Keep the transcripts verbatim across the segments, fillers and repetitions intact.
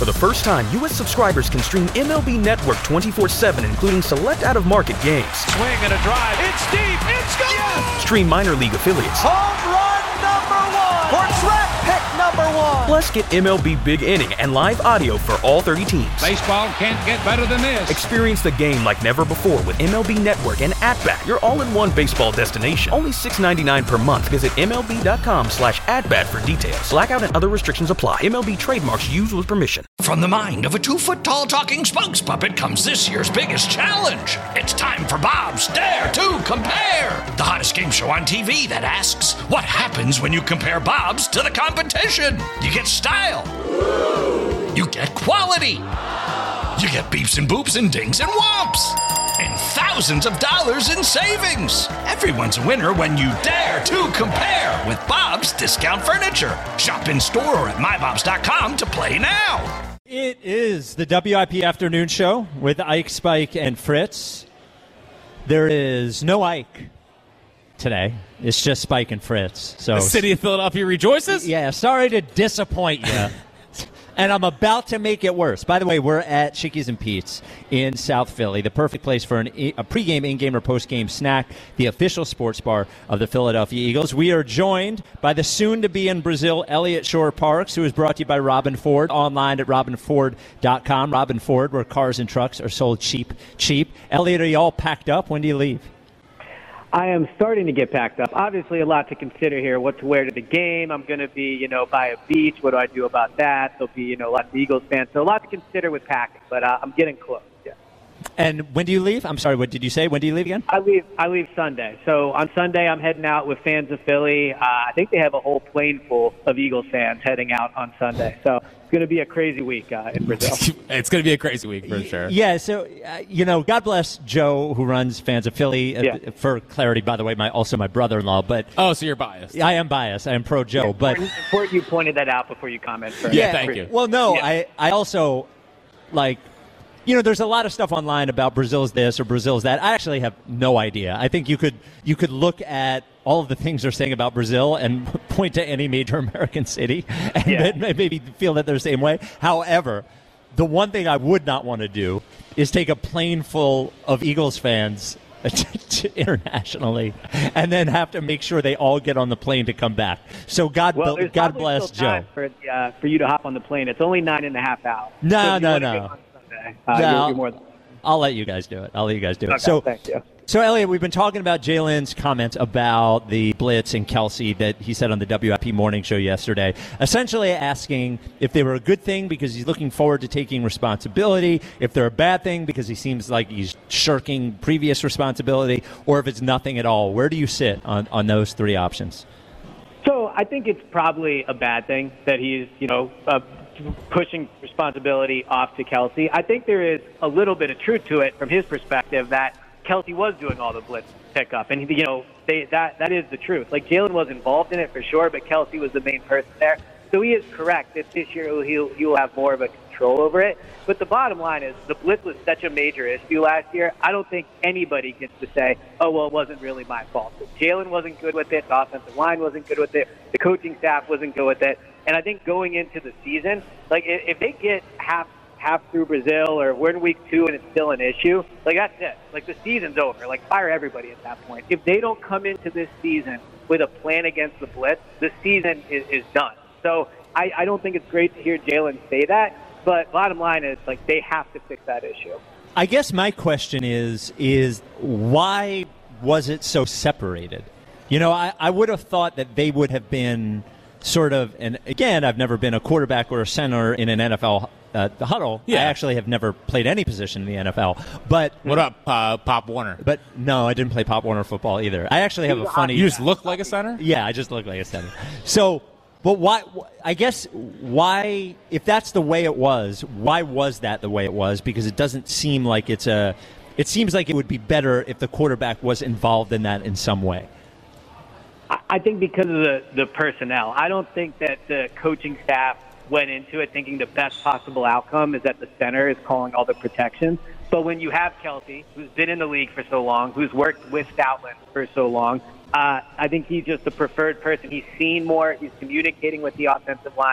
For the first time, U S subscribers can stream M L B Network twenty-four seven, including select out-of-market games. Swing and a drive. It's deep. It's gone. Yes! Stream minor league affiliates. Home run number one. For draft pick number one. Plus, get M L B Big Inning and live audio for all thirty teams. Baseball can't get better than this. Experience the game like never before with M L B Network and At-Bat, your all-in-one baseball destination. Only six dollars and ninety-nine cents per month. Visit M L B dot com slash at-bat for details. Blackout and other restrictions apply. M L B trademarks used with permission. From the mind of a two-foot-tall talking Spunks puppet comes this year's biggest challenge. It's time for Bob's Dare to Compare, the hottest game show on T V that asks, what happens when you compare Bob's to the competition? You get style. You get quality. You get beeps and boops and dings and whomps. And thousands of dollars in savings. Everyone's a winner when you dare to compare with Bob's Discount Furniture. Shop in store or at my bobs dot com to play now. It is the W I P Afternoon Show with Ike, Spike, and Fritz. There is no Ike today. It's just Spike and Fritz. So the city of Philadelphia rejoices? Yeah, sorry to disappoint you. And I'm about to make it worse. By the way, we're at Shickies and Pete's in South Philly, the perfect place for an, a pregame, in-game, or post-game snack, the official sports bar of the Philadelphia Eagles. We are joined by the soon-to-be in Brazil, Elliott Shore-Parks, who is brought to you by Robin Ford, online at robin ford dot com. Robin Ford, where cars and trucks are sold cheap, cheap. Elliott, are you all packed up? When do you leave? I am starting to get packed up. Obviously, a lot to consider here. What to wear to the game. I'm going to be, you know, by a beach. What do I do about that? There'll be, you know, lots of Eagles fans. So a lot to consider with packing, but uh, I'm getting close. Yeah. And when do you leave? I'm sorry, what did you say? When do you leave again? I leave I leave Sunday. So on Sunday, I'm heading out with fans of Philly. Uh, I think they have a whole plane full of Eagles fans heading out on Sunday. So it's going to be a crazy week uh, in Brazil. It's going to be a crazy week for sure. Yeah, so, uh, you know, God bless Joe, who runs Fans of Philly. Uh, yeah. For clarity, by the way, my also my brother-in-law. But Oh, so you're biased. I am biased. I am pro-Joe. Yeah, but important you pointed that out before you comment. First. Yeah, thank you. Well, no, Yeah. I, I also, like, you know, there's a lot of stuff online about Brazil's this or Brazil's that. I actually have no idea. I think you could you could look at all of the things they're saying about Brazil and point to any major American city and Yeah. maybe feel that they're the same way. However, the one thing I would not want to do is take a plane full of Eagles fans internationally and then have to make sure they all get on the plane to come back. So God, Well, be- there's God probably bless still time Joe. For, uh, for you to hop on the plane. It's only nine and a half hours. No, So if you no, wanna no. get on Sunday, uh, No, you're, you're more than I'll let you guys do it. I'll let you guys do it. Okay, so, thank you. So, Elliot, we've been talking about Jalen's comments about the blitz and Kelsey that he said on the W I P morning show yesterday, essentially asking if they were a good thing because he's looking forward to taking responsibility, if they're a bad thing because he seems like he's shirking previous responsibility, or if it's nothing at all. Where do you sit on, on those three options? So I think it's probably a bad thing that he's, you know, uh, pushing responsibility off to Kelsey. I think there is a little bit of truth to it from his perspective that Kelsey was doing all the blitz pickup, and you know they, that that is the truth. Like Jalen was involved in it for sure, but Kelsey was the main person there. So he is correct that this year he'll he will have more of a control over it. But the bottom line is the blitz was such a major issue last year. I don't think anybody gets to say, oh well, it wasn't really my fault. Jalen wasn't good with it. The offensive line wasn't good with it. The coaching staff wasn't good with it. And I think going into the season, like if they get half half through Brazil or we're in week two and it's still an issue, like that's it. Like the season's over. Like fire everybody at that point. If they don't come into this season with a plan against the blitz, the season is, is done. So I, I don't think it's great to hear Jalen say that. But bottom line is like they have to fix that issue. I guess my question is is why was it so separated? You know, I, I would have thought that they would have been sort of, and again, I've never been a quarterback or a center in an N F L uh, huddle. Yeah. I actually have never played any position in the N F L. But What up, uh, Pop Warner? But no, I didn't play Pop Warner football either. I actually have a funny. You just look like a center? Yeah, I just look like a center. So, but why? I guess why, if that's the way it was, why was that the way it was? Because it doesn't seem like it's a. It seems like it would be better if the quarterback was involved in that in some way. I think because of the, the personnel. I don't think that the coaching staff went into it thinking the best possible outcome is that the center is calling all the protections. But when you have Kelsey, who's been in the league for so long, who's worked with Stoutland for so long, uh, I think he's just the preferred person. He's seen more. He's communicating with the offensive line.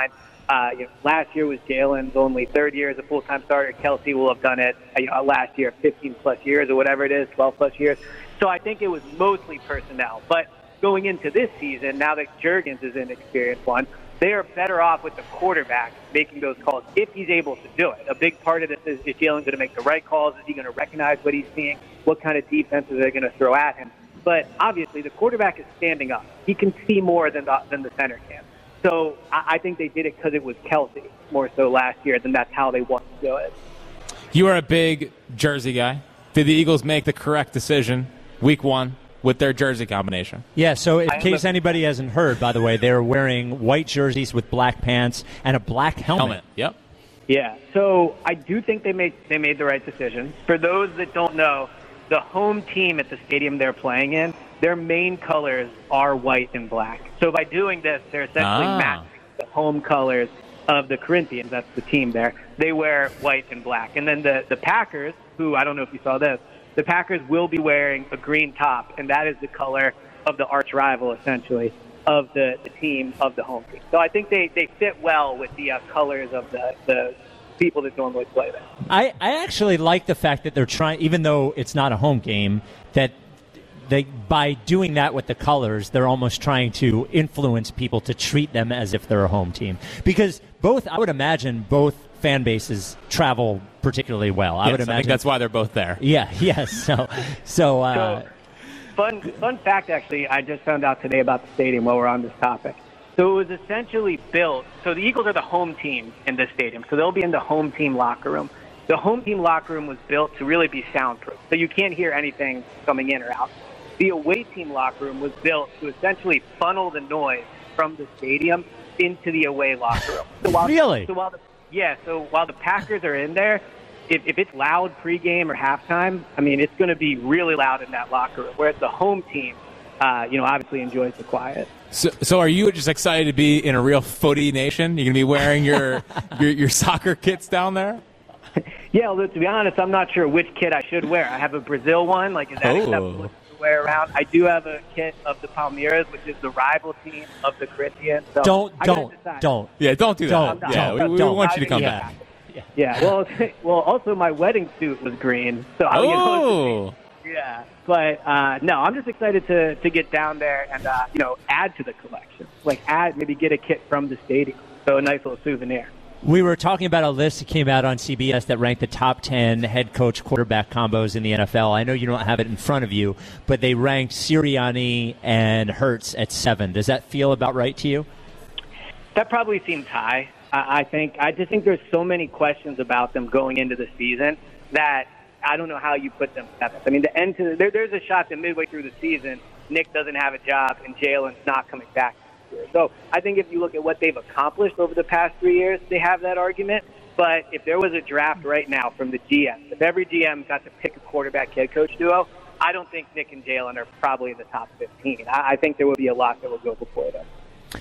Uh, you know, last year was Jalen's only third year as a full-time starter. Kelsey will have done it you know, last year, fifteen-plus years or whatever it is, twelve-plus years. So I think it was mostly personnel. But going into this season, now that Juergens is an experienced one, they are better off with the quarterback making those calls if he's able to do it. A big part of this is, is Jalen going to make the right calls? Is he going to recognize what he's seeing? What kind of defenses are they going to throw at him? But obviously, the quarterback is standing up. He can see more than the, than the center can. So I, I think they did it because it was Kelsey more so last year than that's how they want to do it. You are a big jersey guy. Did the Eagles make the correct decision week one with their jersey combination? Yeah, so in I case a- anybody hasn't heard, by the way, they're wearing white jerseys with black pants and a black helmet. Helmet. Yep. Yeah, so I do think they made they made the right decision. For those that don't know, the home team at the stadium they're playing in, their main colors are white and black. So by doing this, they're essentially Ah. matching the home colors of the Corinthians. That's the team there. They wear white and black. And then the, the Packers, who I don't know if you saw this, the Packers will be wearing a green top, and that is the color of the arch rival, essentially, of the, the team of the home team. So I think they, they fit well with the uh, colors of the, the people that normally play there. I, I actually like the fact that they're trying, even though it's not a home game, that they by doing that with the colors, they're almost trying to influence people to treat them as if they're a home team. Because both, I would imagine, both fan bases travel particularly well. I Yes, would imagine I think that's why they're both there. Yeah, yes. So, so, uh, So, fun, fun fact, actually, I just found out today about the stadium while we're on this topic. So it was essentially built, so the Eagles are the home team in this stadium, so they'll be in the home team locker room. The home team locker room was built to really be soundproof, so you can't hear anything coming in or out. The away team locker room was built to essentially funnel the noise from the stadium into the away locker room. So while, Really? So while the, yeah, so while the Packers are in there, if, if it's loud pregame or halftime, I mean, it's going to be really loud in that locker room, whereas the home team, uh, you know, obviously enjoys the quiet. So, so are you just excited to be in a real footy nation? You're going to be wearing your, your your soccer kits down there? Yeah, although to be honest, I'm not sure which kit I should wear. I have a Brazil one, like is that Oh. acceptable to wear around? I do have a kit of the Palmeiras, which is the rival team of the Corinthians. So don't, I gotta don't, decide. don't. Yeah, don't do that. Don't, yeah, don't, we, we don't. want you to come Yeah. back. Yeah, well, well, also my wedding suit was green, so I, you know, Oh, yeah. But uh, no, I'm just excited to to get down there and uh, you know add to the collection, like add maybe get a kit from the stadium, so a nice little souvenir. We were talking about a list that came out on C B S that ranked the top ten head coach quarterback combos in the N F L. I know you don't have it in front of you, but they ranked Sirianni and Hurts at seven. Does that feel about right to you? That probably seems high. I I think I just think there's so many questions about them going into the season that I don't know how you put them seventh. I mean, the end to the, there, there's a shot that midway through the season, Nick doesn't have a job and Jalen's not coming back this year. So I think if you look at what they've accomplished over the past three years, they have that argument. But if there was a draft right now from the G M, if every G M got to pick a quarterback head coach duo, I don't think Nick and Jalen are probably in the top fifteen. I, I think there will be a lot that will go before them.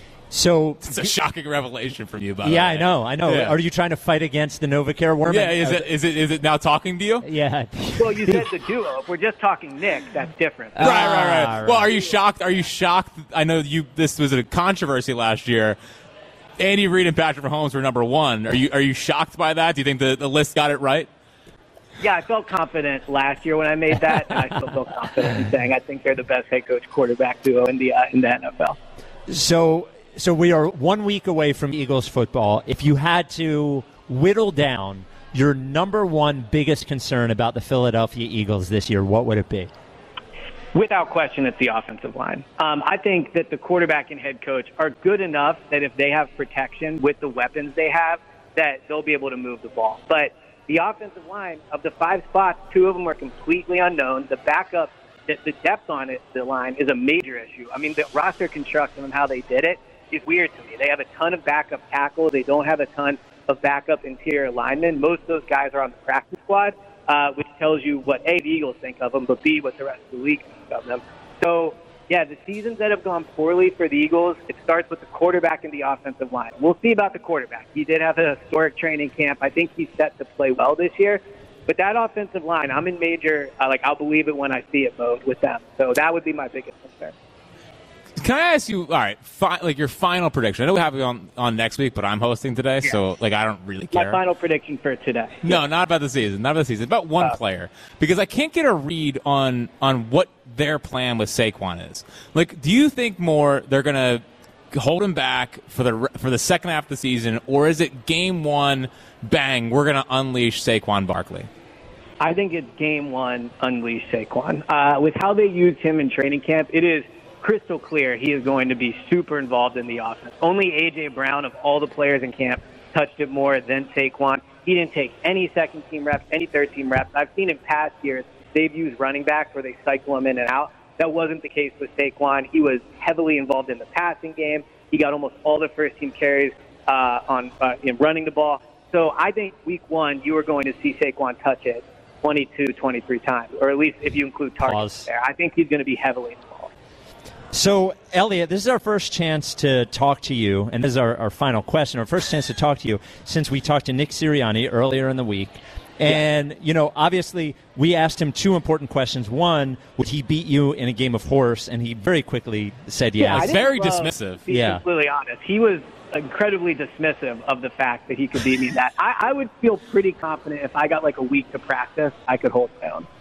So it's a shocking revelation from you, by the way. yeah, I know, I know. Yeah. Are you trying to fight against the Novacare worm? Yeah, is it is it is it now talking to you? Yeah. Well, you said the duo. If we're just talking Nick, that's different. Right, right, right. Ah, Well, right. are you shocked? Are you shocked? I know you. This was a controversy last year. Andy Reid and Patrick Mahomes were number one. Are you are you shocked by that? Do you think the, the list got it right? Yeah, I felt confident last year when I made that, and I still feel confident in saying I think they're the best head coach quarterback duo in the uh, in the N F L. So, so we are one week away from Eagles football. If you had to whittle down your number one biggest concern about the Philadelphia Eagles this year, what would it be? Without question, it's the offensive line. Um, I think that the quarterback and head coach are good enough that if they have protection with the weapons they have, that they'll be able to move the ball. But the offensive line, of the five spots, two of them are completely unknown. The backup, the, the depth on it, the line, is a major issue. I mean, the roster construction and how they did it is weird to me. They have a ton of backup tackle. They don't have a ton of backup interior linemen. Most of those guys are on the practice squad, uh, which tells you what, A, the Eagles think of them, but B, what the rest of the league thinks of them. So, yeah, the seasons that have gone poorly for the Eagles, it starts with the quarterback and the offensive line. We'll see about the quarterback. He did have a historic training camp. I think he's set to play well this year. But that offensive line, I'm in major, uh, like, I'll believe it when I see it mode with them. So that would be my biggest concern. Can I ask you, all right, fi- like your final prediction? I know we have it on, on next week, but I'm hosting today, yeah. so like I don't really care. My final prediction for today. No, not about the season. Not about the season. About one uh, player. Because I can't get a read on on what their plan with Saquon is. Like, do you think more they're going to hold him back for the for the second half of the season, or is it game one, bang, we're going to unleash Saquon Barkley? I think it's game one, unleash Saquon. Uh, with how they used him in training camp, it is crystal clear he is going to be super involved in the offense. Only A J. Brown, of all the players in camp, touched it more than Saquon. He didn't take any second-team reps, any third-team reps. I've seen in past years they've used running backs where they cycle him in and out. That wasn't the case with Saquon. He was heavily involved in the passing game. He got almost all the first-team carries uh, on uh, in running the ball. So I think week one you are going to see Saquon touch it twenty-two, twenty-three times, or at least if you include targets Pause. there. I think he's going to be heavily involved. So, Elliot, this is our first chance to talk to you, and this is our, our final question, our first chance to talk to you since we talked to Nick Sirianni earlier in the week. And, yeah. you know, obviously we asked him two important questions. One, would he beat you in a game of horse? And he very quickly said yes. Yeah, very dismissive. To be yeah. completely honest. He was incredibly dismissive of the fact that he could beat me. That I, I would feel pretty confident if I got like a week to practice, I could hold my own.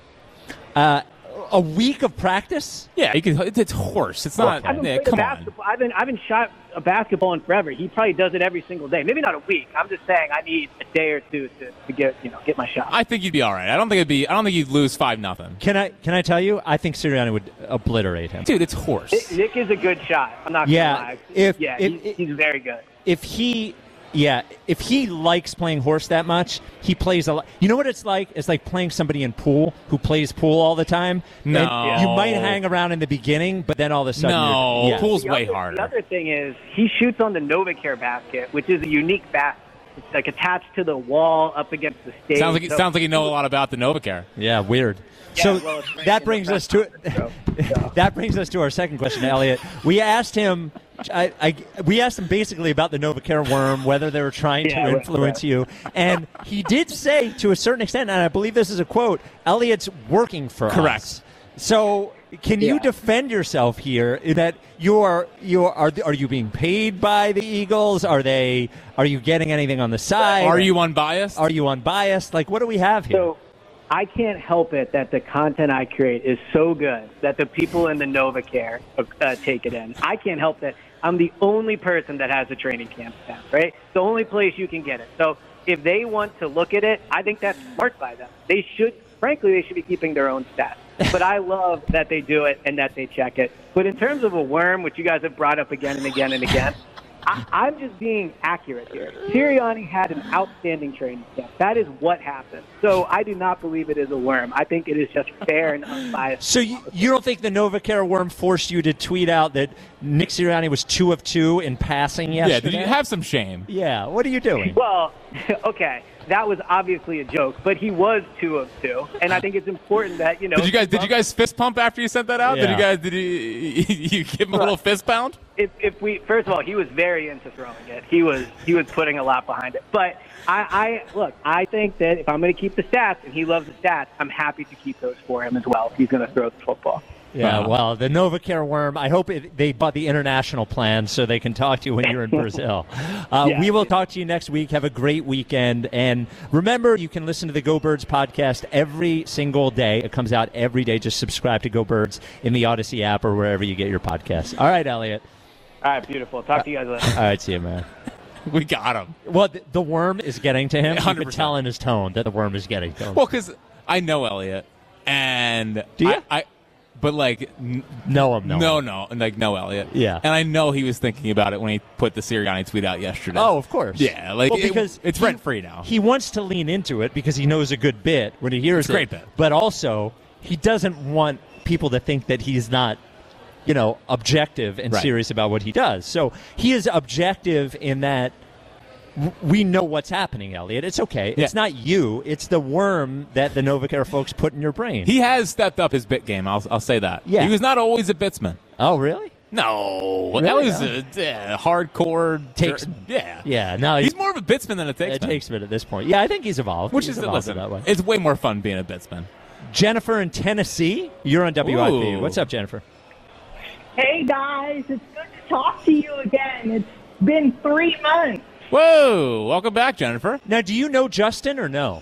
Uh A week of practice? Yeah, you can, it's horse. It's not. I haven't yeah, played come a basketball. on. I haven't, I haven't shot a basketball in forever. He probably does it every single day. Maybe not a week. I'm just saying I need a day or two to, to get you know get my shot. I think you'd be all right. I don't think it'd be. I don't think you'd lose five nothing. Can I can I tell you? I think Sirianni would obliterate him. Dude, it's horse. Nick, Nick is a good shot. I'm not yeah, gonna lie. If, yeah, if, he's, he's very good. If he. Yeah, if he likes playing horse that much, he plays a lot. You know what it's like? It's like playing somebody in pool who plays pool all the time. No. And you might hang around in the beginning, but then all of a sudden No, you're, yeah. pool's the way other, harder. The other thing is he shoots on the NovaCare basket, which is a unique basket. It's like attached to the wall up against the stage. Sounds like, it so, sounds like you know a lot about the NovaCare. Yeah, weird. Yeah, so well, that brings us to so, so. that brings us to our second question, Elliot. We asked him, I, I, we asked him basically about the NovaCare worm, whether they were trying yeah, to influence right. you, and he did say to a certain extent, and I believe this is a quote, Elliot's working for Correct. us. So can you yeah. defend yourself here? That you are you are are you being paid by the Eagles? Are they? Are you getting anything on the side? Are you unbiased? Are you unbiased? Like, what do we have here? So I can't help it that the content I create is so good that the people in the NovaCare uh, take it in. I can't help that. I'm the only person that has a training camp staff, right? The only place you can get it. So if they want to look at it, I think that's smart by them. They should, frankly, they should be keeping their own stats. But I love that they do it and that they check it. But in terms of a worm, which you guys have brought up again and again and again, I, I'm just being accurate here. Sirianni had an outstanding training camp. That is what happened. So I do not believe it is a worm. I think it is just fair and unbiased. So you, you don't think the NovaCare worm forced you to tweet out that Nick Sirianni was two of two in passing yesterday? Yeah, did you have some shame? Yeah, what are you doing? Well, okay. That was obviously a joke, but he was two of two, and I think it's important that you know. Did you guys? Did you guys fist pump after you sent that out? Yeah. Did you guys? Did you? You give him a little fist pound? If, if we first of all, he was very into throwing it. He was he was putting a lot behind it. But I, I look, I think that if I'm going to keep the stats, and he loves the stats, I'm happy to keep those for him as well. If he's going to throw the football. Yeah, well, the NovaCare worm, I hope it, they bought the international plan so they can talk to you when you're in Brazil. Uh, yeah. We will talk to you next week. Have a great weekend. And remember, you can listen to the Go Birds podcast every single day. It comes out every day. Just subscribe to Go Birds in the Odyssey app or wherever you get your podcasts. All right, Elliot. All right, beautiful. Talk to you guys later. All right, see you, man. We got him. Well, the, the worm is getting to him. one hundred percent. You can tell in his tone that the worm is getting to him. Well, because I know Elliot, and Do you? I, I but like n- know him, no, no, him. no, and like no Elliot. Yeah, and I know he was thinking about it when he put the Sirianni tweet out yesterday. Oh, of course. Yeah, like well, it- because it's he- rent free now. He wants to lean into it because he knows a good bit when he hears It's a great it. bit. But also, he doesn't want people to think that he's not, you know, objective and Right. serious about what he does. So he is objective in that w- we know what's happening, Elliot. It's okay. Yeah. It's not you. It's the worm that the NovaCare folks put in your brain. He has stepped up his bit game. I'll I'll say that. Yeah. he was not always a bitsman. oh, really? No, Really? that was No. a, a hardcore Takes- Yeah, Yeah. No, he's more of a bitsman than a takesman. It takes a bit at this point. Yeah, I think he's evolved. Which he's is evolved listen, that way. it's way more fun being a bitsman. Jennifer in Tennessee, you're on W I P. Ooh. What's up, Jennifer? Hey, guys. It's good to talk to you again. It's been three months. Whoa. Welcome back, Jennifer. Now, do you know Justin or no?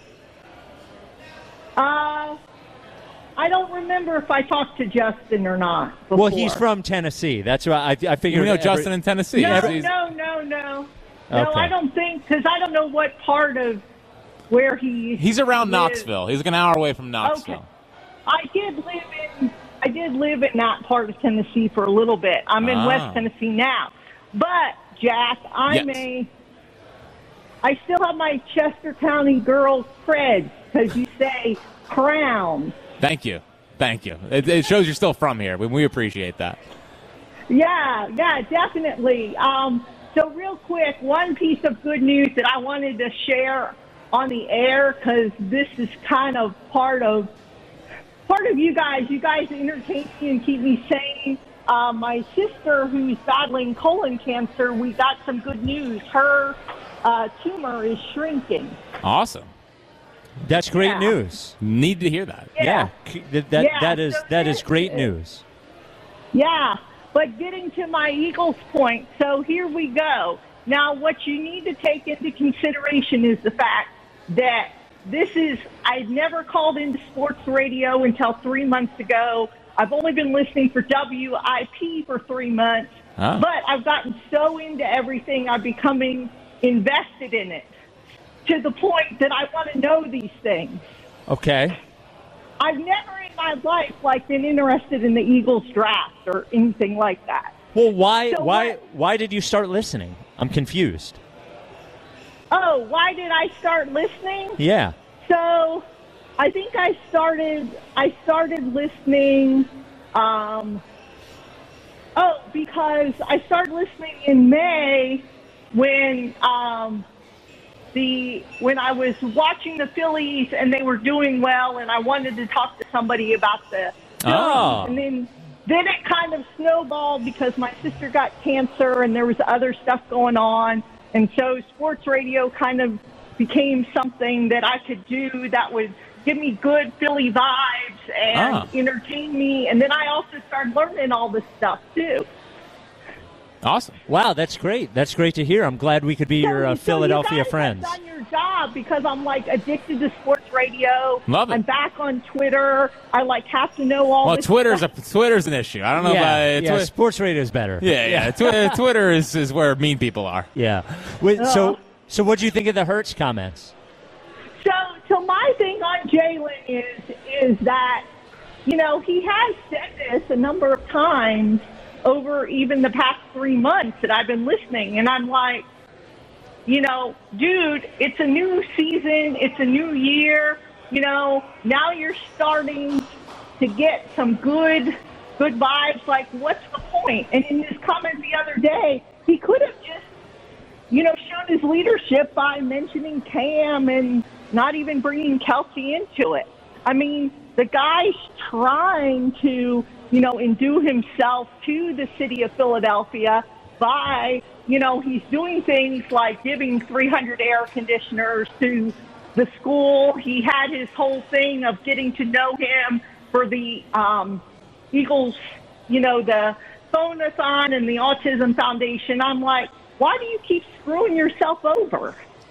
Uh, I don't remember if I talked to Justin or not before. Well, he's from Tennessee. That's why I, I figured. We know every, Justin in Tennessee. No, Every- no, no, no. No, Okay. I don't think, because I don't know what part of where he He's around lives. Knoxville. He's like an hour away from Knoxville. Okay. I did live in I did live in that part of Tennessee for a little bit. I'm in Ah. West Tennessee now. But, Jack, I'm Yes. a I still have my Chester County girl cred because you say crown. Thank you. Thank you. It, it shows you're still from here. We, we appreciate that. Yeah, yeah, definitely. Um, so real quick, one piece of good news that I wanted to share on the air, because this is kind of part of part of you guys. You guys entertain me and keep me sane. Uh, my sister, who's battling colon cancer, we got some good news. Her uh, tumor is shrinking. Awesome. That's great Yeah. news. Need to hear that. Yeah. Yeah, that that, Yeah, that is so that is this great is- news. Yeah, but getting to my Eagles point, so here we go. Now, what you need to take into consideration is the fact that this is, I never called into sports radio until three months ago. I've only been listening for W I P for three months, Ah. but I've gotten so into everything, I'm becoming invested in it to the point that I want to know these things. Okay. I've never in my life like been interested in the Eagles draft or anything like that. Well, why So why what- why did you start listening? I'm confused. Oh, why did I start listening? Yeah. So, I think I started. I started listening. Um, oh, because I started listening in May when um, the when I was watching the Phillies and they were doing well, and I wanted to talk to somebody about the Phillies, Oh. and then. Then it kind of snowballed because my sister got cancer and there was other stuff going on. And so sports radio kind of became something that I could do that would give me good Philly vibes and Ah. entertain me. And then I also started learning all this stuff, too. Awesome. Wow, that's great. That's great to hear. I'm glad we could be your uh, So- so Philadelphia you guys friends. have done your job because I'm, like, addicted to sports radio. Love it. I'm back on Twitter. I, like, have to know all Well, this Twitter's a stuff. Twitter's an issue. I don't know yeah, about yeah, Twi- sports radio is better. yeah, yeah. Twi- Twitter is, is where mean people are. Yeah. Wait, so so what do you think of the Hertz comments? So, so my thing on Jalen is is that, you know, he has said this a number of times over even the past three months that I've been listening, and I'm like, you know, dude, it's a new season, it's a new year, you know, now you're starting to get some good good vibes. Like, what's the point? And in his comment the other day, he could have just, you know, shown his leadership by mentioning Cam and not even bringing Kelsey into it. I mean, the guy's trying to, you know, endue himself to the city of Philadelphia by, you know, he's doing things like giving three hundred air conditioners to the school. He had his whole thing of getting to know him for the um, Eagles, you know, the phone-a-thon and the Autism Foundation. I'm like, why do you keep screwing yourself over?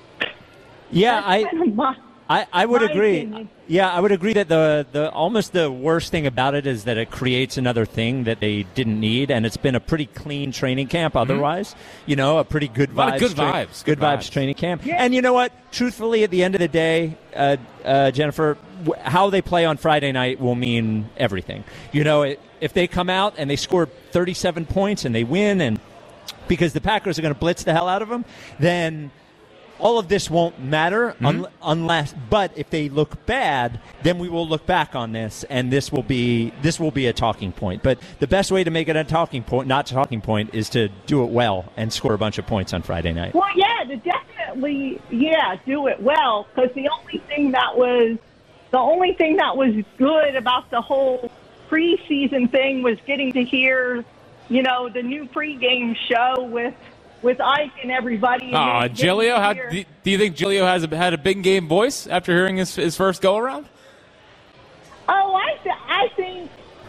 Yeah, That's I kind of my- I, I would my agree. opinion. Yeah, I would agree that the, the almost the worst thing about it is that it creates another thing that they didn't need, and it's been a pretty clean training camp otherwise. You know, a pretty good lot vibes. of good tra- vibes, Good, good vibes, vibes. training camp. Yeah. And you know what? Truthfully, at the end of the day, uh, uh, Jennifer, w- how they play on Friday night will mean everything. You know, it, if they come out and they score thirty-seven points and they win, and because the Packers are going to blitz the hell out of them, then all of this won't matter un- unless. But if they look bad, then we will look back on this, and this will be this will be a talking point. But the best way to make it a talking point, not a talking point, is to do it well and score a bunch of points on Friday night. Well, yeah, to definitely, yeah, do it well. Because the only thing that was, the only thing that was good about the whole preseason thing was getting to hear, you know, the new pregame show with with Ike and everybody. And Oh, then getting Giglio, to how, hear- do, do you think Giglio has a, had a big game voice after hearing his, his first go around? Oh, I th- I think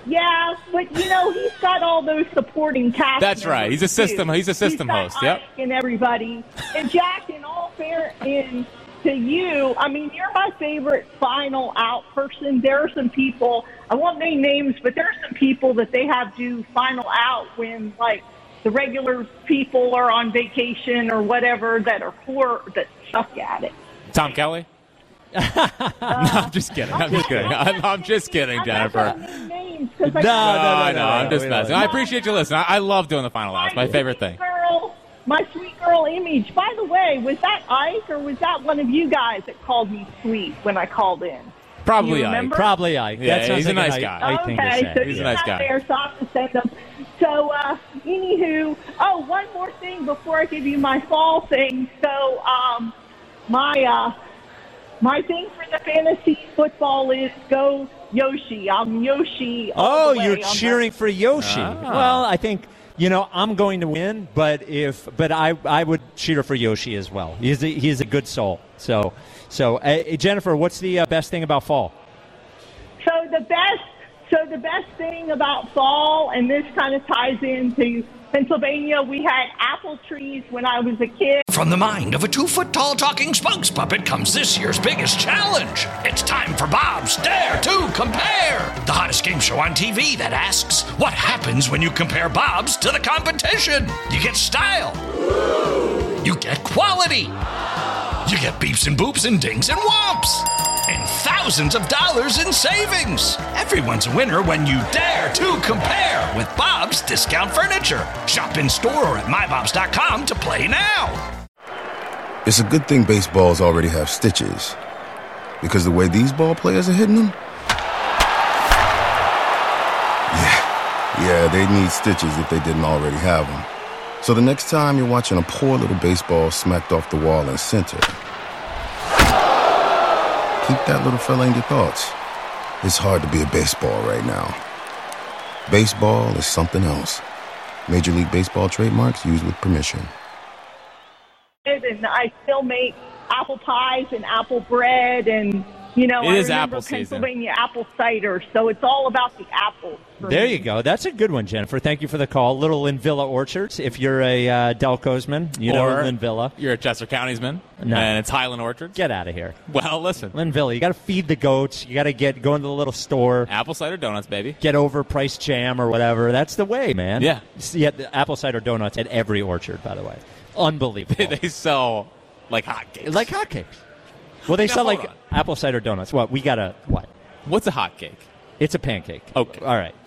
Yeah, but you know he's got all those supporting cast. That's right. He's a system. Too. He's a system he's got host. Yep. Ike and everybody. And Jack, in all fair, in to you, I mean, you're my favorite final out person. There are some people. I won't name names, but there are some people that they have do final out when like the regular people are on vacation or whatever that are poor that suck at it. Tom Kelly. no, I'm just kidding. I'm just kidding. I'm, I'm just kidding, Jennifer. No, no, no, no, no, no, I'm just messing. I appreciate you listening. I, I love doing the final outs. My favorite thing. Girl, my sweet girl image. By the way, was that Ike or was that one of you guys that called me sweet when I called in? Probably Ike. Remember? Probably Ike. Yeah, that he's a nice like guy. I, I think okay, so he's he's a nice not guy. there, so I have to send them. So, uh, anywho, oh, one more thing before I give you my fall thing. So, um, my uh, my thing for the fantasy football is go Yoshi. I'm Yoshi. All Oh, the way you're on cheering the- for Yoshi. Ah. Well, I think you know I'm going to win, but if but I I would cheer for Yoshi as well. He's a, he's a good soul. So so uh, Jennifer, what's the uh, best thing about fall? So the best, so the best thing about fall, and this kind of ties into Pennsylvania. We had apple trees when I was a kid. From the mind of a two-foot-tall talking spokes puppet comes this year's biggest challenge. It's time for Bob's Dare to Compare, the hottest game show on T V that asks, what happens when you compare Bob's to the competition? You get style. You get quality. You get beeps and boops and dings and whomps. And thousands of dollars in savings. Everyone's a winner when you dare to compare with Bob's Discount Furniture. Shop in store or at my bobs dot com to play now. It's a good thing baseballs already have stitches. Because the way these ball players are hitting them? Yeah, yeah, they need stitches if they didn't already have them. So the next time you're watching a poor little baseball smacked off the wall in center, keep that little fella in your thoughts. It's hard to be a baseball right now. Baseball is something else. Major League Baseball trademarks used with permission. And I still make apple pies and apple bread, and you know, It I is remember apple season. Pennsylvania apple cider. So it's all about the apples. for There me. you go. That's a good one, Jennifer. Thank you for the call. Little Linvilla Orchards. If you're a uh, Delcosman, you know Or Linvilla. You're a Chester County's man, No. and it's Highland Orchards. Get out of here. Well, listen. Linvilla, you got to feed the goats. You got to get go into the little store. Apple cider donuts, baby. Get overpriced jam or whatever. That's the way, man. Yeah. Yeah, the apple cider donuts at every orchard, by the way. Unbelievable. They sell like hotcakes. like hotcakes. Well, they Now, sell hold like on. apple cider donuts. What? We got to, what? What's a hotcake? It's a pancake. Okay. All right.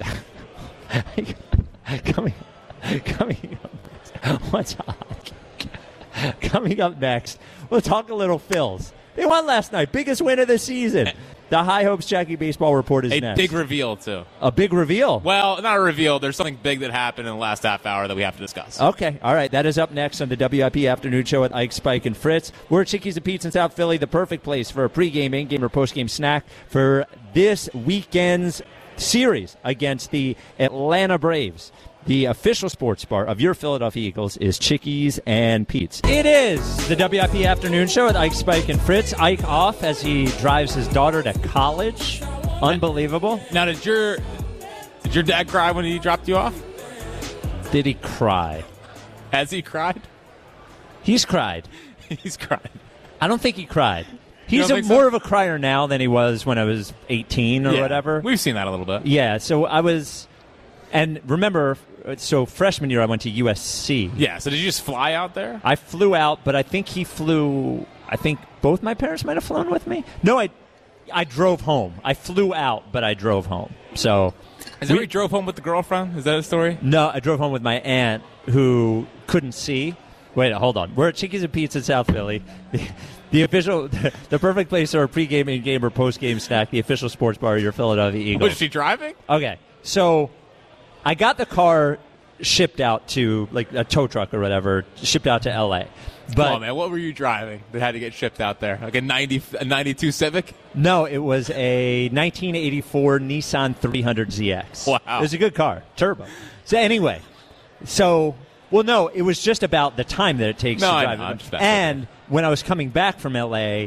coming, coming up, what's hot? Coming up next, we'll talk a little Phils. They won last night. Biggest win of the season. The High Hopes Jackie Baseball Report is A next. big reveal, too. A big reveal. Well, not a reveal. There's something big that happened in the last half hour that we have to discuss. Okay, all right. That is up next on the W I P Afternoon Show with Ike, Spike, and Fritz. We're at Chickies and Pete's in South Philly, the perfect place for a pregame, in-game, or postgame snack for this weekend's series against the Atlanta Braves. The official sports bar of your Philadelphia Eagles is Chickies and Pete's. It is the W I P Afternoon Show with Ike, Spike, and Fritz. Ike off as he drives his daughter to college. Unbelievable. Now, did your did your dad cry when he dropped you off? Did he cry? Has he cried? He's cried. He's cried. I don't think he cried. You He's don't a, think so? more of a crier now than he was when I was eighteen or Yeah. whatever. We've seen that a little bit. Yeah, so I was, and remember, so freshman year I went to U S C. Yeah, so did you just fly out there? I flew out, but I think he flew, I think both my parents might have flown with me. No, I I drove home. I flew out, but I drove home. So, Is that where you drove home with the girlfriend? Is that a story? no, I drove home with my aunt who couldn't see. Wait, hold on. We're at Chickies and Pete's in South Philly. The, the official, the perfect place for a pregame, in-game, or postgame snack, the official sports bar of your Philadelphia Eagles. Was she driving? Okay, so I got the car shipped out to, like, a tow truck or whatever, shipped out to L A. But Come on, man. What were you driving that had to get shipped out there? Like a ninety, a ninety-two Civic? no, it was a nineteen eighty-four Nissan three hundred Z X. Wow. It was a good car, turbo. So anyway, so, well, no, it was just about the time that it takes No, to I drive know, it. I'm just messing And when I was coming back from L A,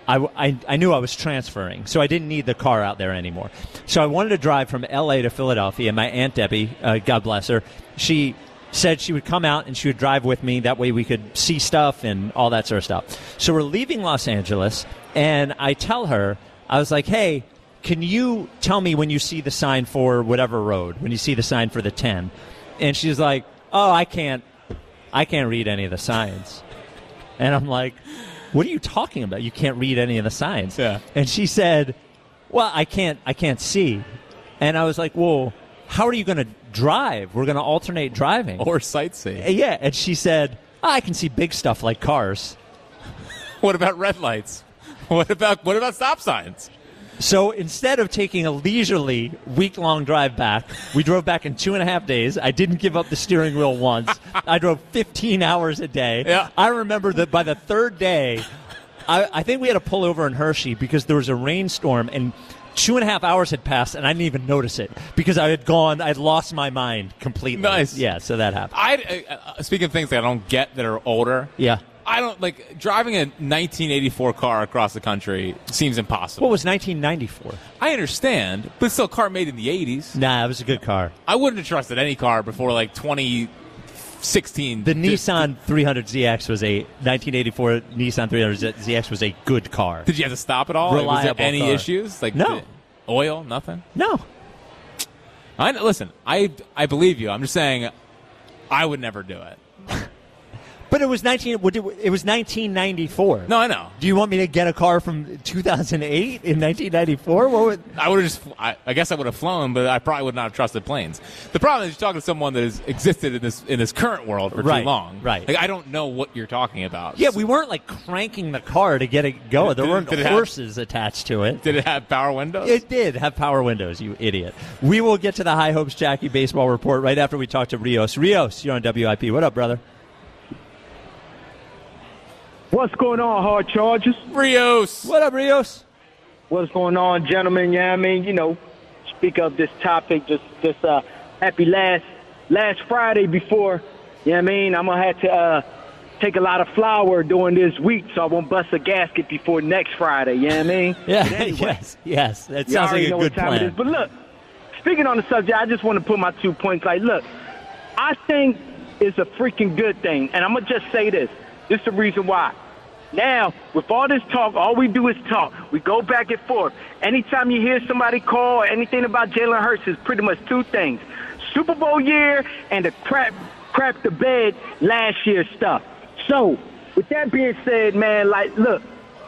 I, I, I knew I was transferring, so I didn't need the car out there anymore. So I wanted to drive from L A to Philadelphia, and my Aunt Debbie, uh, God bless her, she said she would come out and she would drive with me. That way we could see stuff and all that sort of stuff. So we're leaving Los Angeles, and I tell her, I was like, hey, can you tell me when you see the sign for whatever road, when you see the sign for the ten? And she's like, oh, I can't, I can't read any of the signs. And I'm like, what are you talking about? You can't read any of the signs. Yeah. And she said, well, I can't, I can't see. And I was like, well, how are you going to drive? We're going to alternate driving. Or sightseeing. Yeah. And she said, oh, I can see big stuff like cars. What about red lights? What about what about stop signs? So instead of taking a leisurely week-long drive back, we drove back in two and a half days. I didn't give up the steering wheel once. I drove fifteen hours a day. Yeah. I remember that by the third day, I, I think we had to pull over in Hershey because there was a rainstorm, and two and a half hours had passed, and I didn't even notice it because I had gone, I'd lost my mind completely. Nice. Yeah, so that happened. I, uh, speaking of things that I don't get that are older, Yeah. I don't like driving a nineteen eighty-four car across the country seems impossible. What was nineteen ninety-four? I understand, but it's still a car made in the eighties. Nah, it was a good car. I wouldn't have trusted any car before like twenty sixteen. The Nissan three hundred Z X was a nineteen eighty-four Nissan three hundred Z X was a good car. Did you have to stop at all? Reliable Was there any car. issues? Like No. the oil, nothing. No. I listen. I I believe you. I'm just saying, I would never do it. But it was nineteen. It was nineteen ninety-four. No, I know. Do you want me to get a car from two thousand eight in nineteen ninety-four? What would? I would have just. I, I guess I would have flown, but I probably would not have trusted planes. The problem is you're talking to someone that has existed in this in this current world for Right, too long. right. Like I don't know what you're talking about. Yeah, we weren't like cranking the car to get it going. There Did it- weren't did it have- horses attached to it. Did it have power windows? It did have power windows, you idiot. We will get to the High Hopes Jackie baseball report right after we talk to Rios. Rios, you're on W I P. What up, brother? What's going on, Hard Chargers? Rios. What up, Rios? What's going on, gentlemen? Yeah, I mean, you know, speak of this topic, just, just uh, happy last last Friday before, you know what I mean? I'm going to have to uh, take a lot of flour during this week so I won't bust a gasket before next Friday, you know what I mean? Yeah, But anyway, yes, yes. That you sounds already like a know good what time it plan. is. But look, speaking on the subject, I just want to put my two points. Like, look, I think it's a freaking good thing, and I'm going to just say this. This is the reason why. Now, with all this talk, all we do is talk. We go back and forth. Anytime you hear somebody call or anything about Jalen Hurts, it's pretty much two things. Super Bowl year and the crap, crap the bed last year stuff. So, with that being said, man, like, look,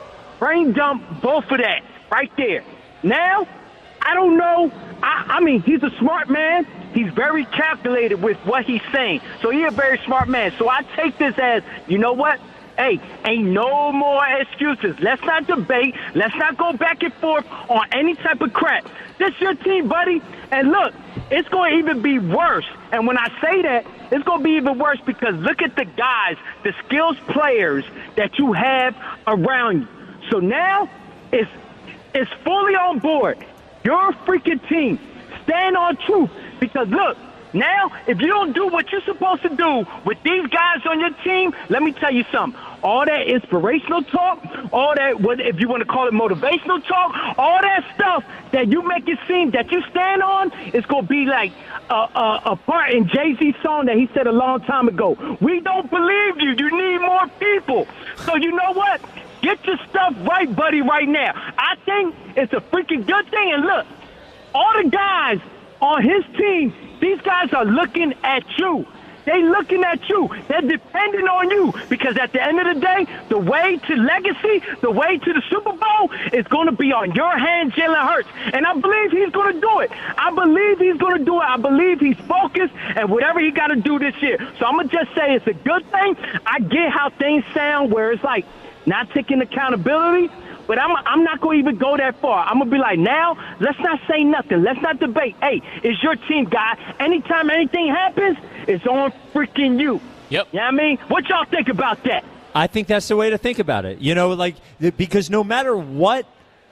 brain dump both of that right there. Now, I don't know. I, I mean, he's a smart man. He's very calculated with what he's saying. So he's a very smart man. So I take this as, you know what? Hey, ain't no more excuses. Let's not debate. Let's not go back and forth on any type of crap. This your team, buddy. And look, it's going to even be worse. And when I say that, it's going to be even worse because look at the guys, the skills players that you have around you. So now it's, it's fully on board. You're a freaking team. Stand on truth. Because look, now, if you don't do what you're supposed to do with these guys on your team, let me tell you something. All that inspirational talk, all that, what if you want to call it motivational talk, all that stuff that you make it seem that you stand on, it's going to be like a, a, a part in Jay-Z's song that he said a long time ago. We don't believe you. You need more people. So you know what? Get your stuff right, buddy, right now. I think it's a freaking good thing. And look, all the guys on his team, these guys are looking at you. They looking at you. They're depending on you because at the end of the day, the way to legacy, the way to the Super Bowl is going to be on your hands, Jalen Hurts. And I believe he's going to do it. I believe he's going to do it. I believe he's focused and whatever he got to do this year. So I'm going to just say it's a good thing. I get how things sound where it's like not taking accountability. But I'm, I'm not going to even go that far. I'm going to be like, now, let's not say nothing. Let's not debate. Hey, it's your team, guy. Anytime anything happens, it's on freaking you. Yep. You know what I mean? What y'all think about that? I think that's the way to think about it. You know, like, because no matter what,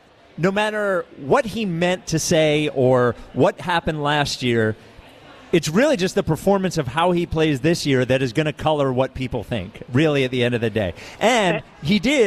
no matter what he meant to say or what happened last year, it's really just the performance of how he plays this year that is going to color what people think, really, at the end of the day. And he did...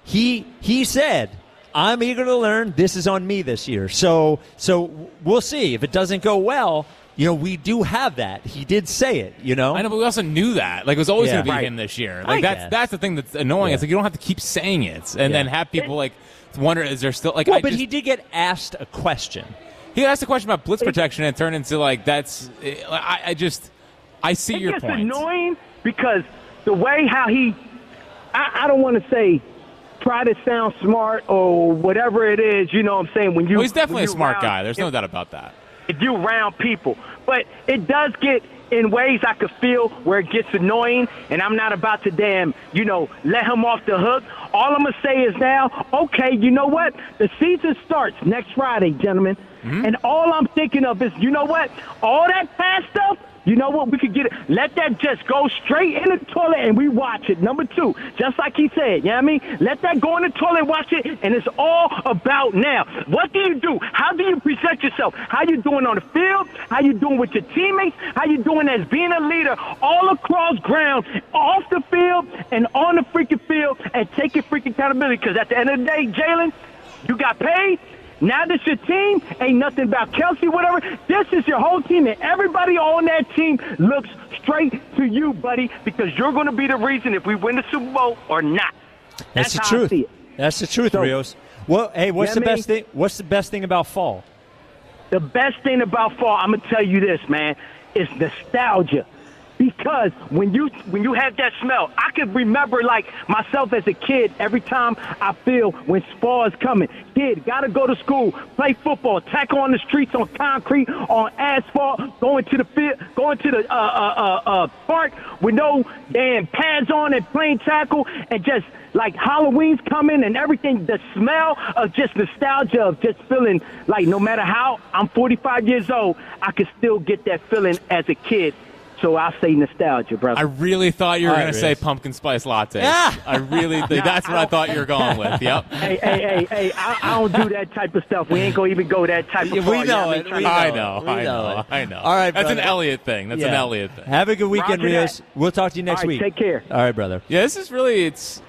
he he said, I'm eager to learn. This is on me this year. So so we'll see. If it doesn't go well, you know, we do have that. He did say it, you know? I know, but we also knew that. Like, it was always Yeah. going to be Right. him this year. I Like, that's guess. that's the thing that's annoying. Yeah. It's like you don't have to keep saying it and Yeah. then have people, like, wonder, is there still, like, Well, I but just, he did get asked a question. he asked a question about blitz protection and it turned into, like, that's, I, I just, I see It your gets point. annoying because the way how he, I, I don't want to say try to sound smart or whatever it is, you know what I'm saying? When you, Well, he's definitely when a you smart round- guy. There's no doubt about that. If you round people. But it does get in ways I could feel where it gets annoying, and I'm not about to damn, you know, let him off the hook. All I'm going to say is now, okay, you know what? The season starts next Friday, gentlemen. Mm-hmm. And all I'm thinking of is, you know what? All that past stuff, you know what? We could get it. Let that just go straight in the toilet and we watch it. Number two, just like he said, you know what I mean? Let that go in the toilet and watch it, and it's all about now. What do you do? How do you present yourself? How you doing on the field? How you doing with your teammates? How you doing as being a leader all across ground, off the field and on the freaking field, and taking freaking accountability? Because at the end of the day, Jalen, you got paid. Now this your team. Ain't nothing about Kelsey, whatever. This is your whole team, and everybody on that team looks straight to you, buddy, because you're going to be the reason if we win the Super Bowl or not. That's, That's the how I truth. see it. That's the truth, So- Rios. Well, hey, what's Yeah, the man. best thing? What's the best thing about fall? The best thing about fall, I'm gonna tell you this, man, is nostalgia. Because when you when you have that smell, I could remember like myself as a kid every time I feel when fall is coming. Kid, gotta go to school, play football, tackle on the streets, on concrete, on asphalt, going to the field, going to the uh, uh, uh, uh, park with no damn pads on and playing tackle, and just like Halloween's coming and everything. The smell of just nostalgia of just feeling like no matter how I'm forty-five years old, I can still get that feeling as a kid. So I say nostalgia, brother. I really thought you were All going right, to say Rios. pumpkin spice latte. Ah! I really, that's what I thought you were going with. Yep. hey, hey, hey, hey! I, I don't do that type of stuff. We ain't gonna even go that type of Yeah, far. we You know what it. I mean? We I know know, it. We I know know, it. I know. All right, That's an brother. Elliott thing. That's an Yeah. Elliott thing. Have a good weekend, Roger Rios. that. We'll talk to you next All right, week. take care. All right, brother. Yeah, this is really it's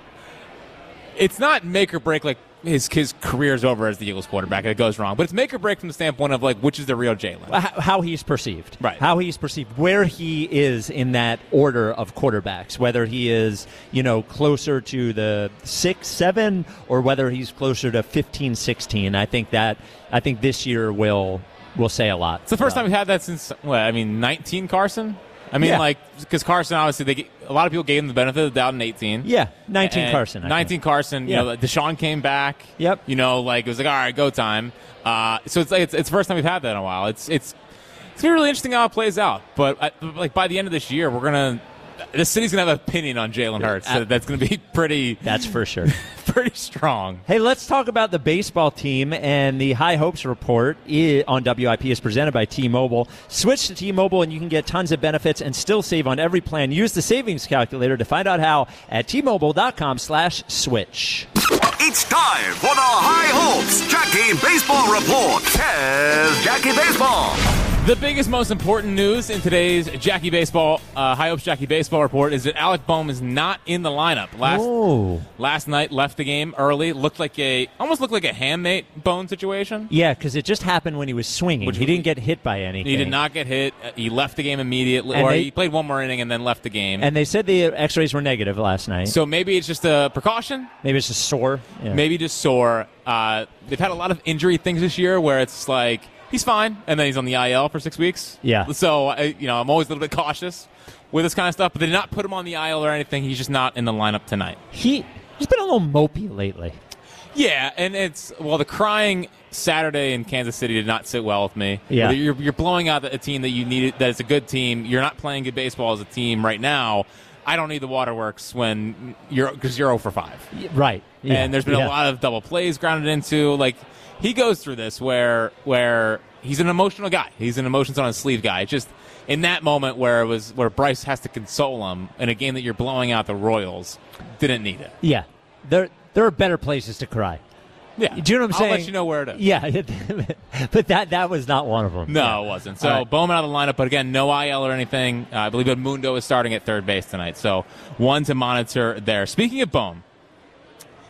it's not make or break like his his career's over as the Eagles quarterback. It goes wrong, but it's make or break from the standpoint of like which is the real Jalen. How, how he's perceived. Right. How he's perceived. Where he is in that order of quarterbacks. Whether he is, you know, closer to the six, seven, or whether he's closer to fifteen, sixteen. I think that I think this year will will say a lot. It's the first time we've had that since what? I mean, nineteen Carson. I mean, Yeah. like because Carson obviously they get, a lot of people gave him the benefit of the doubt in eighteen. Yeah, nineteen And Carson. I nineteen think. Carson. Yeah. You know, Deshaun came back. Yep. You know, like it was like all right, go time. Uh, so it's like it's, it's the first time we've had that in a while. It's it's it's gonna be really interesting how it plays out. But I, like by the end of this year, we're gonna the city's gonna have an opinion on Jalen Hurts. Uh, So that's gonna be pretty That's for sure. pretty strong. Hey, let's talk about the baseball team, and the High Hopes Report i- on W I P is presented by T-Mobile. Switch to T-Mobile and you can get tons of benefits and still save on every plan. Use the savings calculator to find out how at T-Mobile.com slash switch. It's time for the High Hopes Jackie Baseball Report. Here's Jackie Baseball. The biggest, most important news in today's Jackie Baseball, uh, High Hopes Jackie Baseball Report is that Alec Bohm is not in the lineup. Last Oh. last night, left the game early. Looked like a almost looked like a handmate bone situation. Yeah, because it just happened when he was swinging. Which he was- didn't get hit by anything. He did not get hit. Uh, He left the game immediately, And or they- he played one more inning and then left the game. And they said the x-rays were negative last night. So maybe it's just a precaution. Maybe it's just sore. Yeah. Maybe just sore. Uh, they've had a lot of injury things this year where it's like he's fine, and then he's on the I L for six weeks. Yeah. So I, you know, I'm always a little bit cautious with this kind of stuff. But they did not put him on the I L or anything. He's just not in the lineup tonight. He, he's been a little mopey lately. Yeah, and it's well, the crying Saturday in Kansas City did not sit well with me. Yeah. you're, you're blowing out a team that you needed. That is a good team. You're not playing good baseball as a team right now. I don't need the waterworks when you're because you're zero for five. Right. Yeah. And there's been Yeah. a lot of double plays grounded into. Like he goes through this where where he's an emotional guy. He's an emotions on his sleeve guy. It's just in that moment where it was where Bryce has to console him in a game that you're blowing out the Royals, didn't need it. Yeah. There, there are better places to cry. Yeah. Do you know what I'm I'll saying? let you know where it is. Yeah, but that that was not one of them. No, Yeah. it wasn't. So All right. Bowman out of the lineup, but again, no I L or anything. Uh, I believe Edmundo is starting at third base tonight. So one to monitor there. Speaking of Bohm,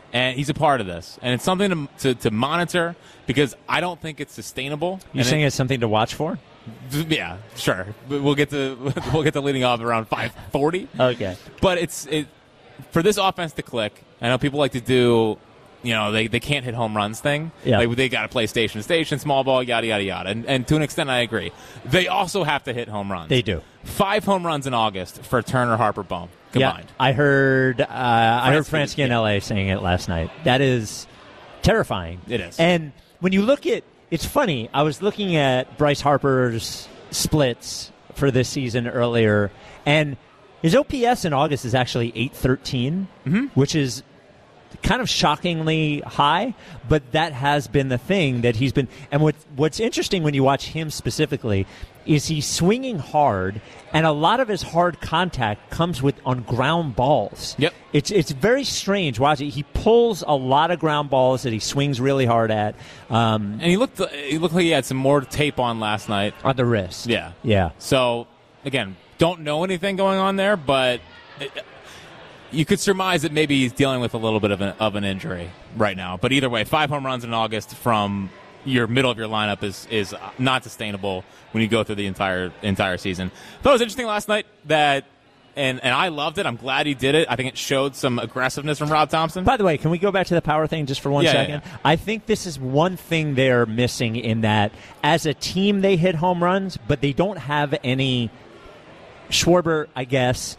And he's a part of this. And it's something to, to, to monitor because I don't think it's sustainable. You're saying it, it's something to watch for? Yeah, sure. We'll get to we'll get to leading off around five forty. Okay. But it's it for this offense to click. I know people like to do, you know, they, they can't hit home runs thing. Yeah. Like they got to play station to station, small ball, yada yada yada. And, and to an extent, I agree. They also have to hit home runs. They do. Five home runs in August for Turner, Harper, Bohm combined. Yeah, I heard uh, I heard Fransky in L A saying it last night. That is terrifying. It is. And when you look at, it's funny. I was looking at Bryce Harper's splits for this season earlier, and his O P S in August is actually eight thirteen, mm-hmm. which is kind of shockingly high, but that has been the thing that he's been. And what, what's interesting when you watch him specifically is he's swinging hard, and a lot of his hard contact comes with on ground balls. Yep. It's it's very strange watching. He pulls a lot of ground balls that he swings really hard at. Um, and he looked he looked like he had some more tape on last night. On the wrist. Yeah. Yeah. So, again, don't know anything going on there, but it, you could surmise that maybe he's dealing with a little bit of an, of an injury right now. But either way, five home runs in August from your middle of your lineup is is not sustainable when you go through the entire entire season. I thought it was interesting last night that, and, and I loved it. I'm glad he did it. I think it showed some aggressiveness from Rob Thompson. By the way, can we go back to the power thing just for one yeah, second? Yeah, yeah. I think this is one thing they're missing in that as a team they hit home runs, but they don't have any. Schwarber, I guess.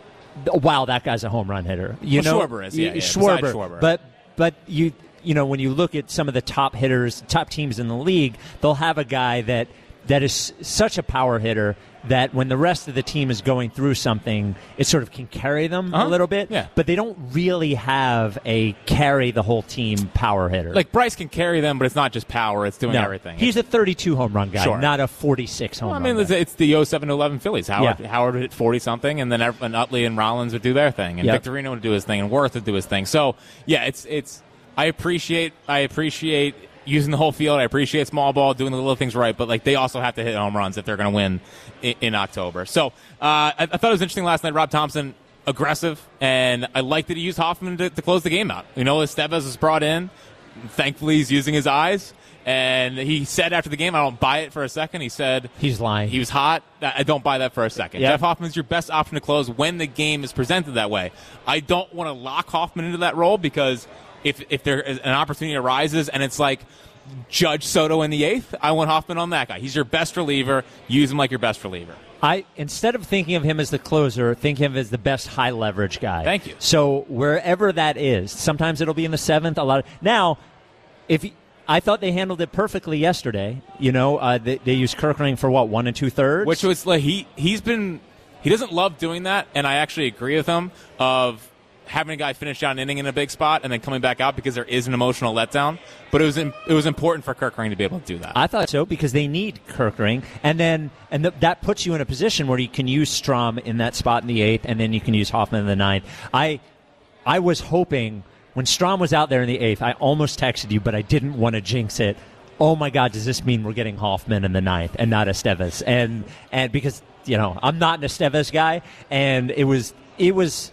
Wow, that guy's a home run hitter. You well, know, Schwarber is, yeah, yeah. Schwarber, Schwarber. But but you you know when you look at some of the top hitters, top teams in the league, they'll have a guy that that is such a power hitter that when the rest of the team is going through something, it sort of can carry them uh-huh. a little bit. Yeah. But they don't really have a carry the whole team power hitter. Like Bryce can carry them, but it's not just power; it's doing no, everything. He's a thirty-two home run guy, sure. not a forty-six home well, run. I mean, guy. it's the oh seven to eleven Phillies. Howard Yeah. Howard would hit forty something, and then and Utley and Rollins would do their thing, and Yep. Victorino would do his thing, and Worth would do his thing. So yeah, it's it's. I appreciate I appreciate. using the whole field. I appreciate small ball, doing the little things right, but like they also have to hit home runs if they're going to win in, in October. So uh, I, I thought it was interesting last night. Rob Thompson, aggressive, and I liked that he used Hoffman to, to close the game out. You know, Estevez was brought in. Thankfully, he's using his eyes. And he said after the game, I don't buy it for a second. He said he's lying. He was hot. I don't buy that for a second. Yep. Jeff Hoffman's your best option to close when the game is presented that way. I don't want to lock Hoffman into that role because if if there is an opportunity arises and it's like Judge Soto in the eighth, I want Hoffman on that guy. He's your best reliever. Use him like your best reliever. I instead of thinking of him as the closer, think of him as the best high leverage guy. Thank you. So wherever that is, sometimes it'll be in the seventh. A lot of, now, if he, I thought they handled it perfectly yesterday. You know, uh, they, they used Kerkering for what, one and two thirds, which was like he he's been he doesn't love doing that, and I actually agree with him of having a guy finish out an inning in a big spot and then coming back out because there is an emotional letdown. But it was in, it was important for Kerkering to be able to do that. I thought so because they need Kerkering, and then and th- that puts you in a position where you can use Strom in that spot in the eighth, and then you can use Hoffman in the ninth. I I was hoping when Strom was out there in the eighth, I almost texted you, but I didn't want to jinx it. Oh my God, does this mean we're getting Hoffman in the ninth and not Estevez? And and because you know I'm not an Estevez guy, and it was it was.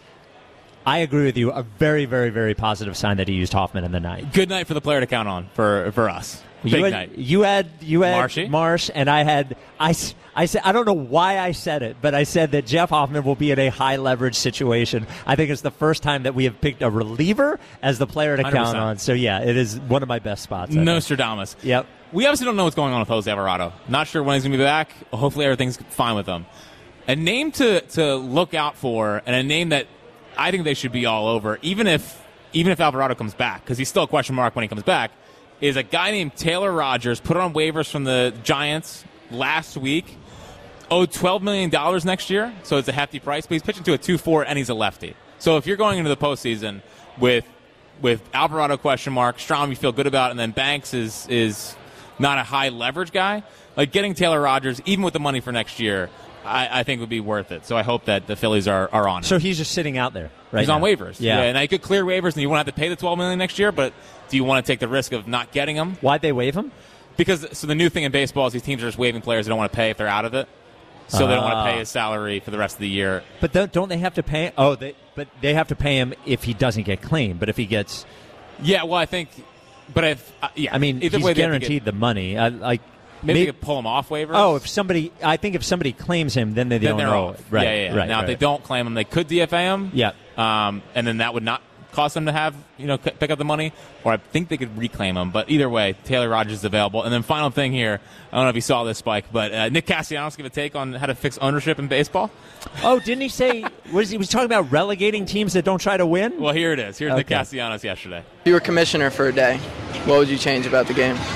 I agree with you. A very, very, very positive sign that he used Hoffman in the ninth. Good night for the player to count on for for us. Big you had, night. You had you had Marshy? Marsh, and I had I, I said I don't know why I said it, but I said that Jeff Hoffman will be in a high leverage situation. I think it's the first time that we have picked a reliever as the player to one hundred percent count on. So yeah, it is one of my best spots. Nostradamus. Yep. We obviously don't know what's going on with Jose Alvarado. Not sure when he's going to be back. Hopefully everything's fine with him. A name to to look out for, and a name that I think they should be all over, even if even if Alvarado comes back, because he's still a question mark when he comes back, is a guy named Taylor Rogers, put on waivers from the Giants last week, owed twelve million dollars next year, so it's a hefty price, but he's pitching to a two four, and he's a lefty. So if you're going into the postseason with with Alvarado question mark, Strom you feel good about, and then Banks is is not a high leverage guy, like getting Taylor Rogers, even with the money for next year, I, I think would be worth it. So I hope that the Phillies are, are on it. So he's just sitting out there, right? He's now. on waivers. Yeah. yeah. And I could clear waivers, and you won't have to pay the twelve million dollars next year, but do you want to take the risk of not getting him? Why'd they waive him? Because so the new thing in baseball is these teams are just waiving players they don't want to pay if they're out of it. So uh, they don't want to pay his salary for the rest of the year. But don't they have to pay? Oh, they, but they have to pay him if he doesn't get claimed. But if he gets Yeah, well, I think, but if uh, yeah, I mean, either he's way, they have to guaranteed get- the money. I, like Maybe may- they could pull him off waivers. Oh, if somebody, I think if somebody claims him, then they then don't they're know. off. Right, yeah, yeah, yeah. right. Now, right. if they don't claim him, they could D F A him. Yeah. Um, and then that would not cost them to have, you know, c- pick up the money, or I think they could reclaim him. But either way, Taylor Rogers is available. And then final thing here, I don't know if you saw this, Spike, but uh, Nick Castellanos give a take on how to fix ownership in baseball. Oh, didn't he say? Was he was talking about relegating teams that don't try to win? Well, here it is. Here's Okay. Nick Castellanos yesterday. If you were commissioner for a day, what would you change about the game?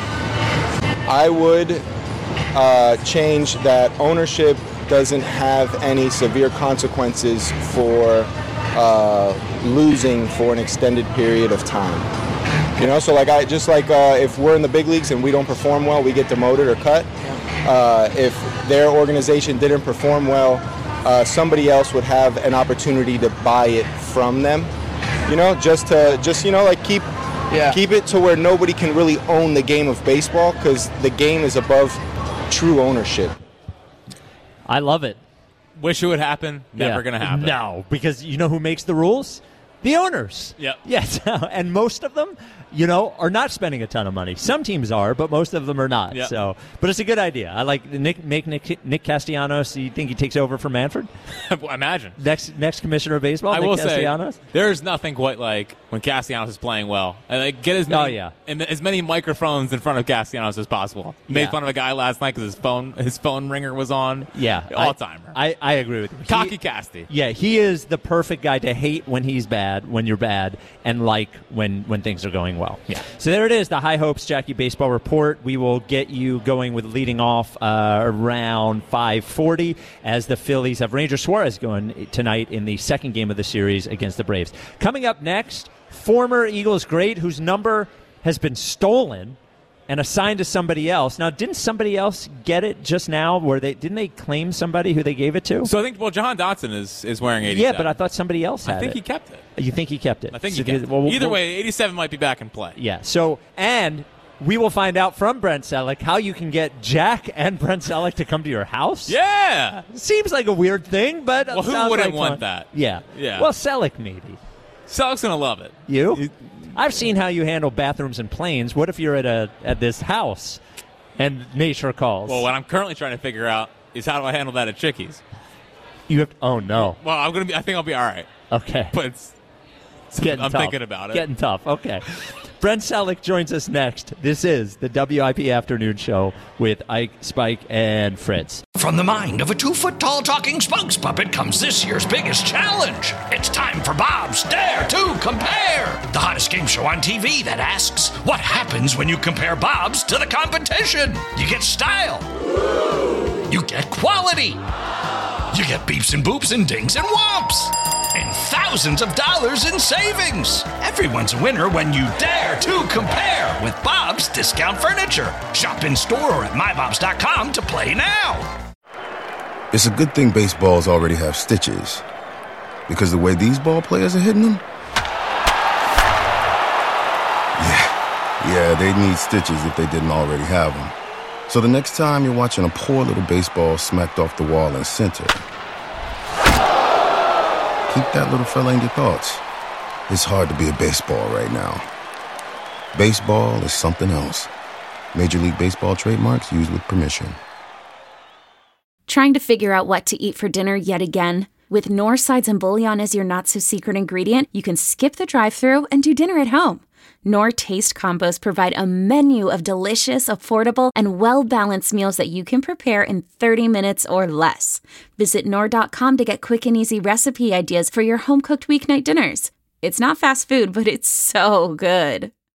I would uh, change that ownership doesn't have any severe consequences for uh, losing for an extended period of time. You know, so like I just like uh, if we're in the big leagues and we don't perform well, we get demoted or cut. Uh, if their organization didn't perform well, uh, somebody else would have an opportunity to buy it from them. You know, just to just you know like keep Yeah. keep it to where nobody can really own the game of baseball, because the game is above true ownership. I love it. Wish it would happen. Never Yeah. going to happen. No, because you know who makes the rules? The owners. Yep. Yes, and most of them, you know, are not spending a ton of money. Some teams are, but most of them are not. Yep. So, but it's a good idea. I like Nick. Make Nick, Nick Castellanos. You think he takes over from Manfred? Imagine. Next, next commissioner of baseball. I Nick will Castellanos? say, there's nothing quite like when Castellanos is playing well. And like, get as many, Oh, yeah. and as many microphones in front of Castellanos as possible. Made Yeah. fun of a guy last night because his phone his phone ringer was on. Yeah, all I- timer. I, I agree with you. He- Cocky Casty. Yeah, he is the perfect guy to hate when he's bad, when you're bad, and like when, when things are going well. Yeah. So there it is, the High Hopes Jackie Baseball Report. We will get you going with leading off uh, around five forty as the Phillies have Ranger Suarez going tonight in the second game of the series against the Braves. Coming up next, former Eagles great whose number has been stolen and assigned to somebody else. Now, didn't somebody else get it just now? Where they didn't they claim somebody who they gave it to? So I think, well, Jahan Dotson is, is wearing eighty-seven. Yeah, but I thought somebody else had it. I think he kept it. You think he kept it? I think So he kept did- it. well, we'll- Either we'll- way, eighty-seven might be back in play. Yeah. So, and we will find out from Brent Selleck how you can get Jack and Brent Selleck to come to your house. Yeah. Seems like a weird thing, but Well, who sounds wouldn't like want fun. that? Yeah. Yeah. Well, Selleck maybe. Selleck's going to love it. You? I've seen how you handle bathrooms and planes. What if you're at a at this house and nature calls? Well, what I'm currently trying to figure out is how do I handle that at Chickies? You have. Oh no. Well, I'm gonna be. I think I'll be all right. Okay. But it's, it's- Getting I'm tough. thinking about it. Getting tough. Okay. Brent Selleck joins us next. This is the W I P Afternoon Show with Ike, Spike, and Fritz. From the mind of a two-foot-tall talking spokes puppet comes this year's biggest challenge. It's time for Bob's Dare to Compare, the hottest game show on T V that asks, what happens when you compare Bob's to the competition? You get style. You get quality. You get beeps and boops and dings and whomps. And thousands of dollars in savings. Everyone's a winner when you dare to compare with Bob's Discount Furniture. Shop in store or at my bobs dot com to play now. It's a good thing baseballs already have stitches, because the way these ball players are hitting them, yeah, yeah, they need stitches if they didn't already have them. So the next time you're watching a poor little baseball smacked off the wall in center, keep that little fella in your thoughts. It's hard to be a baseball right now. Baseball is something else. Major League Baseball trademarks used with permission. Trying to figure out what to eat for dinner yet again? With Knorr sides and bouillon as your not-so-secret ingredient, you can skip the drive-thru and do dinner at home. Knorr Taste Combos provide a menu of delicious, affordable, and well-balanced meals that you can prepare in thirty minutes or less. Visit Knorr dot com to get quick and easy recipe ideas for your home-cooked weeknight dinners. It's not fast food, but it's so good.